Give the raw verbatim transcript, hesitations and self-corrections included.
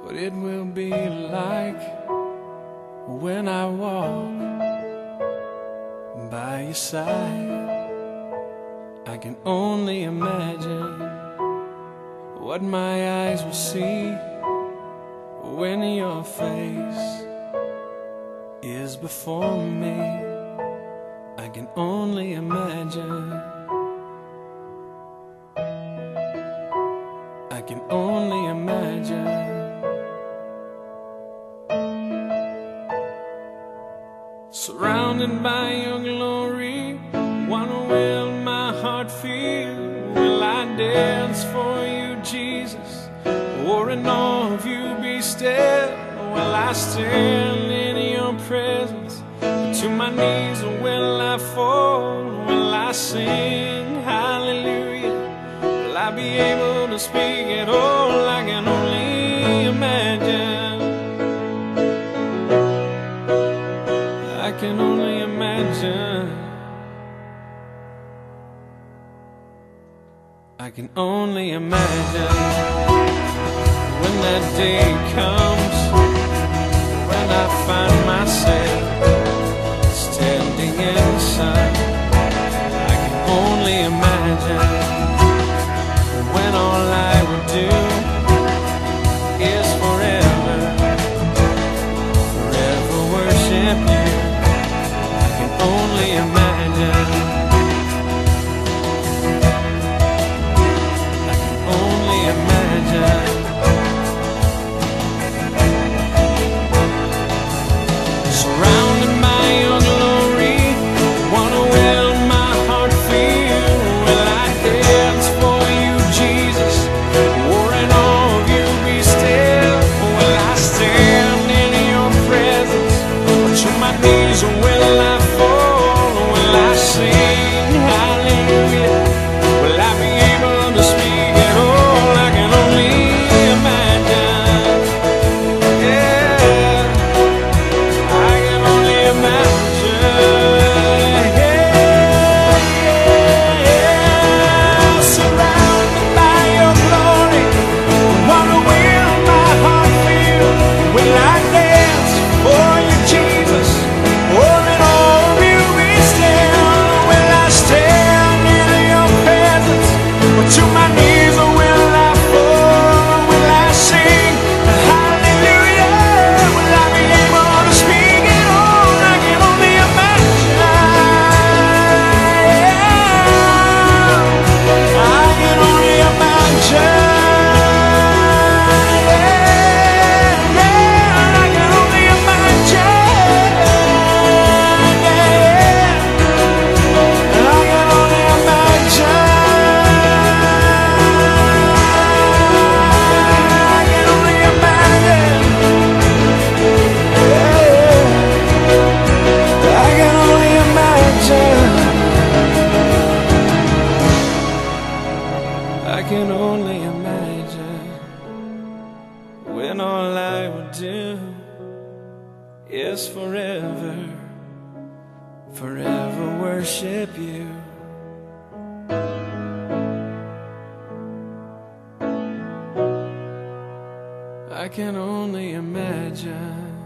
what it will be like when I walk by your side. I can only imagine what my eyes will see when your face is before me. I can only imagine. I can only imagine. Surrounded by your glory, what will my heart feel? Will I dance for you, Jesus, or in awe of you be still? Will I stand in your presence? To my knees or will I fall? Will I sing hallelujah? Will I be able to speak at all? I can only imagine. I can only imagine. I can only imagine when that day comes, when I find myself standing in the sun. I can only imagine when all I would do is forever, forever worship you. I can only imagine. I can only imagine. Surrounded by your glory, what will my heart feel? Will I dance for you, Jesus, or in awe of you be still? Will I stand in your presence, or to my knees, or will I fall? Will I sing hallelujah? Will I be able to speak at all? I can only imagine. Yeah, I can only imagine. Yeah, yeah. Surrounded by your glory, what will my heart feel? Will I dance for you, Jesus, or in all of you be still? Will I stand in your presence, or to my knees, or will I fall? Will I sing hallelujah? Will I be able to speak at all? I can only imagine. I can only imagine. Yeah, yeah, I can only imagine. Yeah, I can only imagine. I can only imagine. Yeah, I can only imagine. I can only imagine when all I would do is forever, forever worship you. I can only imagine.